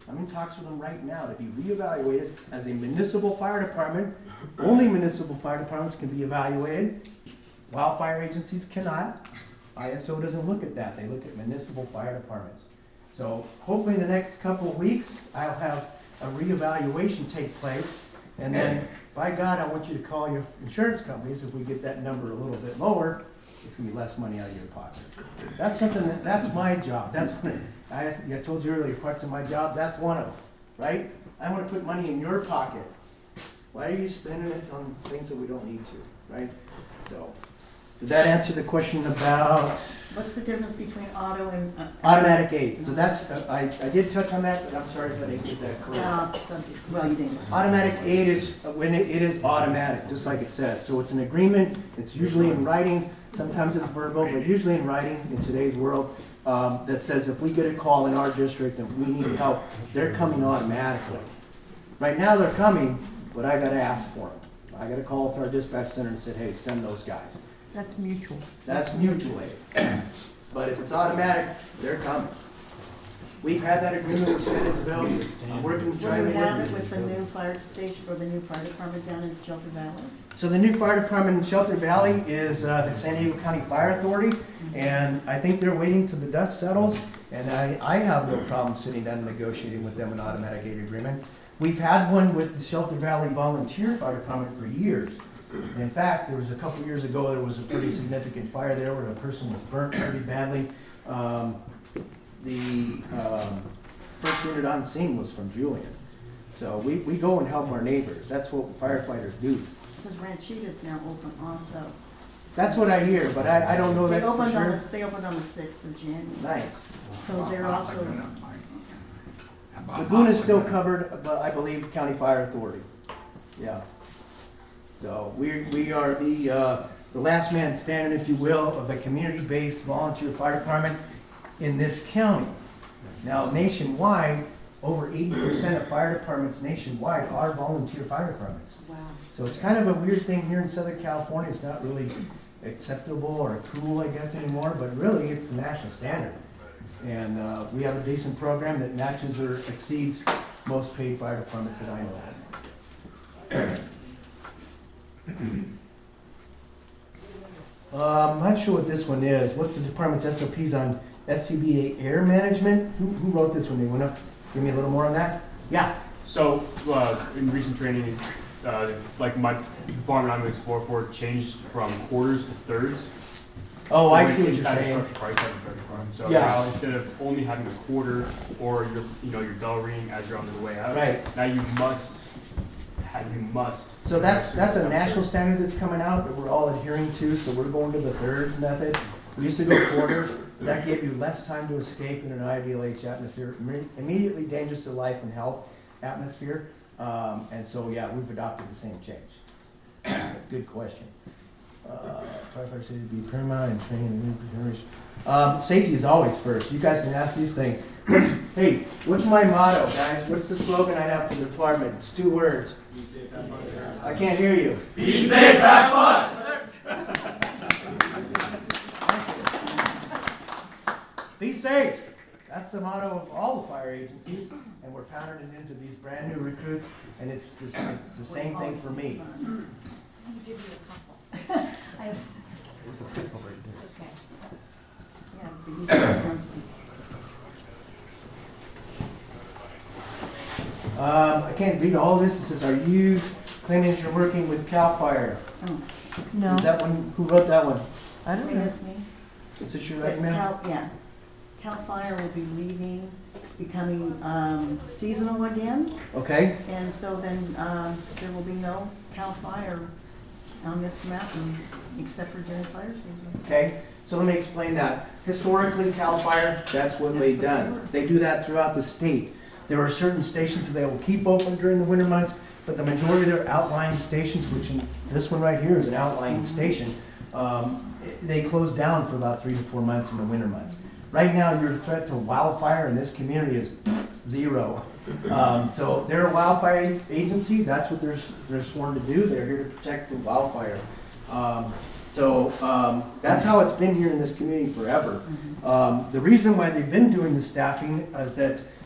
Speaker 1: I'm in talks with them right now to be reevaluated as a municipal fire department. Only municipal fire departments can be evaluated. Wildfire agencies cannot. I S O doesn't look at that. They look at municipal fire departments. So hopefully in the next couple of weeks, I'll have a reevaluation take place. And then, by God, I want you to call your insurance companies. If we get that number a little bit lower, it's gonna be less money out of your pocket. That's something that, that's my job. That's what, I, I told you earlier, parts of my job, that's one of them, right? I wanna put money in your pocket. Why are you spending it on things that we don't need to, right? So, did that answer the question about
Speaker 7: What's the difference between auto and? uh,
Speaker 1: automatic aid? So that's, uh, I, I did touch on that, but I'm sorry if I didn't get that correct.
Speaker 7: Uh, subject, well, you didn't.
Speaker 1: Automatic aid is, uh, when it, it is automatic, just like it says. So it's an agreement, it's usually in writing, sometimes it's verbal, but usually in writing in today's world, um, that says if we get a call in our district and we need help, they're coming automatically. Right now they're coming, but I gotta ask for them. I gotta call to our dispatch center and say, hey, send those guys.
Speaker 6: That's mutual.
Speaker 1: That's mutual aid. But if it's automatic, they're coming. We've had that agreement with Smithsville. I'm working,
Speaker 7: Will
Speaker 1: trying
Speaker 7: you
Speaker 1: to work
Speaker 7: have it with the
Speaker 1: Smithsville.
Speaker 7: new fire station or the new fire department down in Shelter Valley?
Speaker 1: So the new fire department in Shelter Valley is uh, the San Diego County Fire Authority, and I think they're waiting till the dust settles, and I, I have no problem sitting down and negotiating with them an automatic aid agreement. We've had one with the Shelter Valley Volunteer Fire Department for years. And in fact, there was a couple years ago, there was a pretty significant fire there where a person was burnt pretty badly. Um, the um, first unit on scene was from Julian. So we, we go and help our neighbors. That's what firefighters do.
Speaker 7: Because Ranchita's now open also.
Speaker 1: That's what I hear, but I, I don't know
Speaker 7: They
Speaker 1: that for
Speaker 7: opened on
Speaker 1: sure.
Speaker 7: the, they opened on the sixth of January.
Speaker 1: Nice.
Speaker 7: So they're also,
Speaker 1: Laguna's still covered, but I believe County Fire Authority. Yeah. So we, we are the, uh, the last man standing, if you will, of a community-based volunteer fire department in this county. Now nationwide, over eighty percent of fire departments nationwide are volunteer fire departments.
Speaker 7: wow.
Speaker 1: So it's kind of a weird thing here in Southern California. It's not really acceptable or cool, I guess, anymore, but really it's the national standard. And uh, we have a decent program that matches or exceeds most paid fire departments that I know of. Uh, I'm not sure what this one is. What's the department's S O Ps on S C B A air management? Who, who wrote this one? They want to give me a little more on that? Yeah.
Speaker 10: So, uh, in recent training, uh, like my department I'm going to explore for changed from quarters to thirds.
Speaker 1: Oh, I see what you're
Speaker 10: Inside the
Speaker 1: saying.
Speaker 10: structure, price of the structure farm. So
Speaker 1: Yeah.
Speaker 10: now instead of only having a quarter or your, you know, your bell ringing as you're on the way out,
Speaker 1: Right.
Speaker 10: now you must, have, you must.
Speaker 1: So that's, that's a national standard that's coming out that we're all adhering to, so we're going to the thirds method. We used to go quarter, that gave you less time to escape in an I V L H atmosphere, imme- immediately dangerous to life and health atmosphere. Um, and so, yeah, we've adopted the same change. Good question. Uh, Firefighters need to be paramount and training the new generation. Um, safety is always first. You guys can ask these things. What's, hey, what's my motto, guys? What's the slogan I have for the department? It's two words. I can't hear you.
Speaker 10: Be safe, have fun!
Speaker 1: Be safe. That's the motto of all the fire agencies, and we're pounding it into these brand new recruits, and it's the, it's the same thing for me.
Speaker 7: I have, yeah, these are the ones.
Speaker 1: Um, I can't read all this. It says, are you claiming that you're working with CAL FIRE?
Speaker 7: Oh,
Speaker 6: No,
Speaker 1: Is that one, who wrote that one?
Speaker 6: I don't
Speaker 7: wait,
Speaker 6: know.
Speaker 7: that's me.
Speaker 1: Is this your
Speaker 7: But
Speaker 1: right man?
Speaker 7: Cal, yeah. Cal Fire will be leaving, becoming, um, seasonal again.
Speaker 1: Okay,
Speaker 7: And so then, um, there will be no Cal Fire on this mountain except for during fire season.
Speaker 1: okay. So let me explain that. Historically, CAL FIRE, that's what
Speaker 7: That's
Speaker 1: they've
Speaker 7: what they
Speaker 1: done.
Speaker 7: were.
Speaker 1: They do that throughout the state. There are certain stations that they will keep open during the winter months, but the majority of their outlying stations, which in, this one right here is an outlying
Speaker 7: Mhm.
Speaker 1: station, um, they close down for about three to four months in the winter months. Right now, your threat to wildfire in this community is zero. Um, so they're a wildfire agency. That's what they're, they're sworn to do. They're here to protect from wildfire. Um, so um, that's how it's been here in this community forever. Um, the reason why they've been doing the staffing is that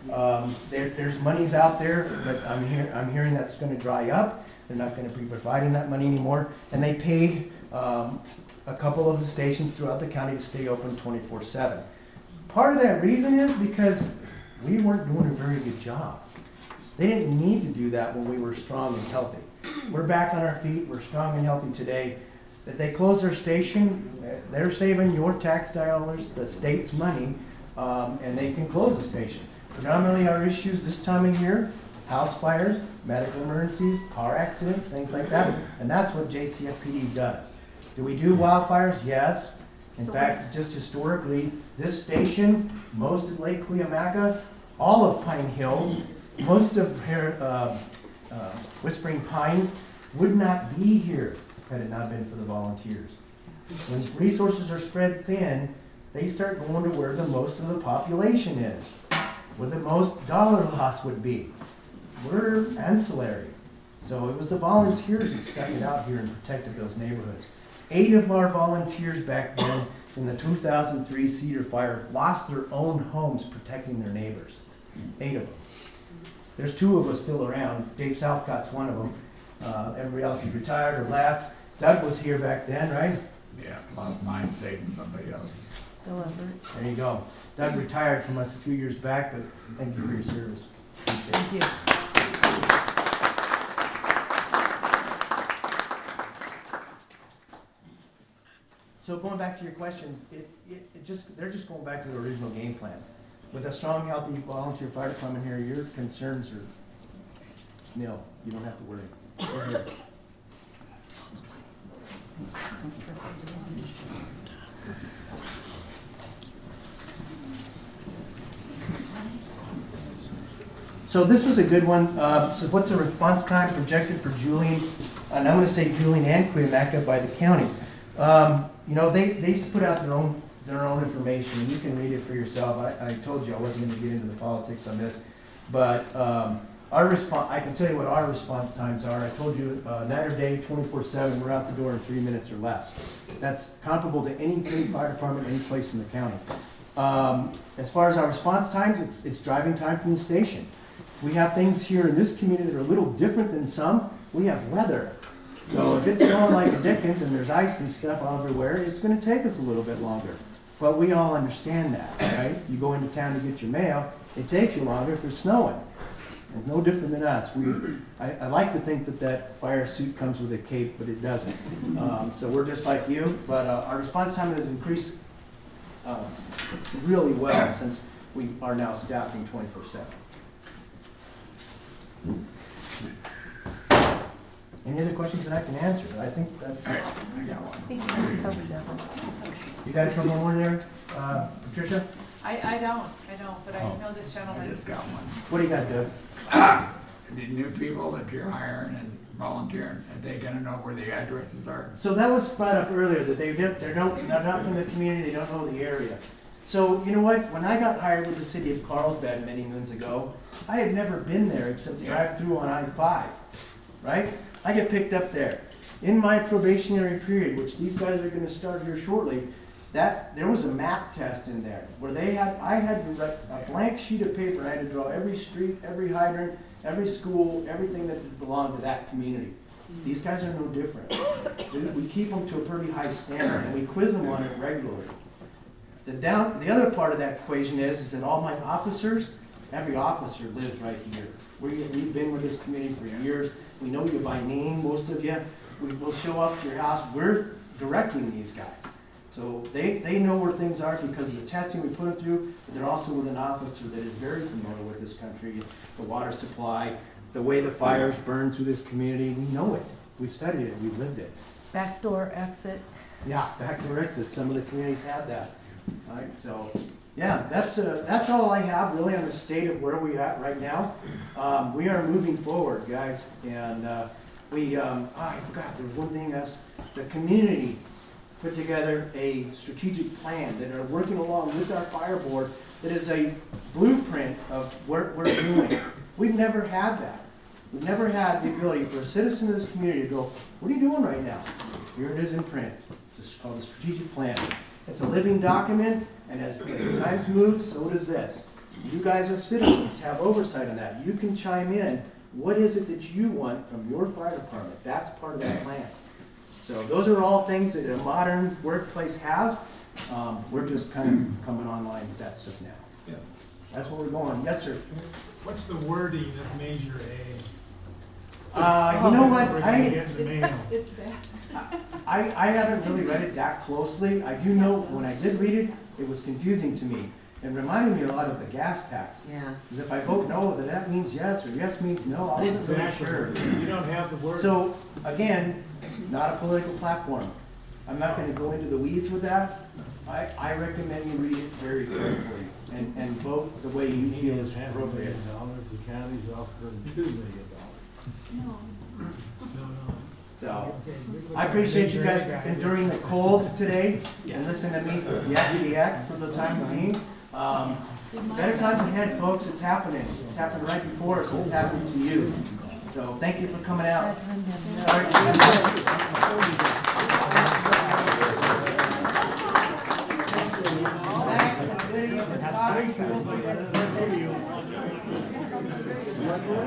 Speaker 1: Um, there, there's monies out there, but I'm hear, I'm hearing that's gonna dry up. They're not gonna be providing that money anymore. And they paid, um, a couple of the stations throughout the county to stay open twenty-four seven. Part of that reason is because we weren't doing a very good job. They didn't need to do that when we were strong and healthy. We're back on our feet, we're strong and healthy today. If they close their station, they're saving your tax dollars, the state's money, um, and they can close the station. Predominantly our issues this time of year, house fires, medical emergencies, car accidents, things like that, and that's what J C F P D does. Do we do wildfires? Yes. In
Speaker 7: So
Speaker 1: fact, just historically, this station, most of Lake Cuyamaca, all of Pine Hills, most of uh, uh, Whispering Pines would not be here had it not been for the volunteers. When resources are spread thin, they start going to where the most of the population is, where the most dollar loss would be. We're ancillary. So it was the volunteers that stuck it out here and protected those neighborhoods. Eight of our volunteers back then in the two thousand three Cedar Fire lost their own homes protecting their neighbors. Eight of them. There's two of us still around. Dave Southcott's one of them. Uh, everybody else is retired or left. Doug was here back then, right?
Speaker 5: Yeah, lost mine saving somebody else.
Speaker 6: Bill Everett.
Speaker 1: There you go. Doug retired from us a few years back, but thank you for your service.
Speaker 6: Thank you.
Speaker 1: So going back to your question, it, it, it just, they're just going back to the original game plan. With a strong, healthy volunteer fire department here, your concerns are nil. You don't have to worry. We're here. So this is a good one. Uh, so what's the response time projected for Julian? And I'm going to say Julian and Cuyamaca by the county. Um, you know, they, they put out their own their own information, and you can read it for yourself. I, I told you I wasn't going to get into the politics on this, but um, our response, I can tell you what our response times are. I told you uh, night or day, twenty-four seven, we're out the door in three minutes or less. That's comparable to any big fire department, any place in the county. Um, as far as our response times, it's, it's driving time from the station. We have things here in this community that are a little different than some. We have weather. So if it's snowing like a Dickens and there's ice and stuff everywhere, it's going to take us a little bit longer. But we all understand that, right? You go into town to get your mail, it takes you longer if it's snowing. It's no different than us. We, I, I like to think that that fire suit comes with a cape, but it doesn't. Um, so we're just like you, but uh, our response time has increased uh, really well since we are now staffing twenty-four seven. Any other questions that I can answer? I think that's.
Speaker 5: I got one.
Speaker 6: I think you covered that one.
Speaker 1: You guys from over there, uh, Patricia?
Speaker 3: I, I don't, I don't, but I
Speaker 5: Oh,
Speaker 3: know this
Speaker 5: I
Speaker 3: gentleman.
Speaker 5: just got one.
Speaker 1: What do you got, Doug?
Speaker 5: The new people that you're hiring and volunteering, are they gonna know where the addresses are?
Speaker 1: So that was brought up earlier, that they don't, they're not, they're not from the community, they don't know the area. So, you know what, when I got hired with the city of Carlsbad many moons ago, I had never been there except drive through on I five, right? I get picked up there. In my probationary period, which these guys are gonna start here shortly, that, there was a map test in there, where they had, I had to write a blank sheet of paper, I had to draw every street, every hydrant, every school, everything that belonged to that community. These guys are no different. We keep them to a pretty high standard, and we quiz them on it regularly. The down, the other part of that equation is, is that all my officers, every officer lives right here. We, we've been with this community for years. We know you by name, most of you. We will show up to your house. We're directing these guys. So they, they know where things are because of the testing we put them through, but they're also with an officer that is very familiar with this country, the water supply, the way the fires burn through this community. We know it. We've studied it. We've lived it.
Speaker 6: Backdoor exit.
Speaker 1: Yeah, backdoor exits. Some of the communities have that. All right, so yeah, that's uh, that's all I have really on the state of where we're at right now. Um, we are moving forward, guys, and uh, we. Um, oh, I forgot there was one thing else. The community put together a strategic plan that are working along with our fire board. That is a blueprint of what we're doing. We've never had that. We've never had the ability for a citizen of this community to go, "What are you doing right now?" Here it is in print. It's called the strategic plan. It's a living document, and as the times move, so does this. You guys as citizens have oversight on that. You can chime in. What is it that you want from your fire department? That's part of that plan. So those are all things that a modern workplace has. Um, we're just kind of coming online with that stuff now.
Speaker 11: Yeah.
Speaker 1: That's where we're going. Yes, sir.
Speaker 11: What's the wording of Measure A?
Speaker 1: Uh, you know what?
Speaker 11: We're gonna
Speaker 1: I,
Speaker 11: get the mail.
Speaker 3: It's bad.
Speaker 1: I, I haven't really read it that closely. I do know when I did read it, it was confusing to me. It reminded me a lot of the gas tax.
Speaker 7: Yeah.
Speaker 1: Because if I vote no, then that means yes, or yes means no. I wasn't really
Speaker 11: Exactly.
Speaker 1: sure.
Speaker 11: You don't have the word.
Speaker 1: So, again, not a political platform. I'm not gonna go into the weeds with that. I, I recommend you read it very carefully and, and vote the way you feel is appropriate.
Speaker 11: dollars, the county's offering two million dollars.
Speaker 4: No.
Speaker 11: No, no.
Speaker 1: So, I appreciate you guys enduring the cold today and listening to me yak yak for the time being. Um, better times ahead, folks. It's happening. It's happened right before us. It's happening to you. So, thank you for coming out. Sorry.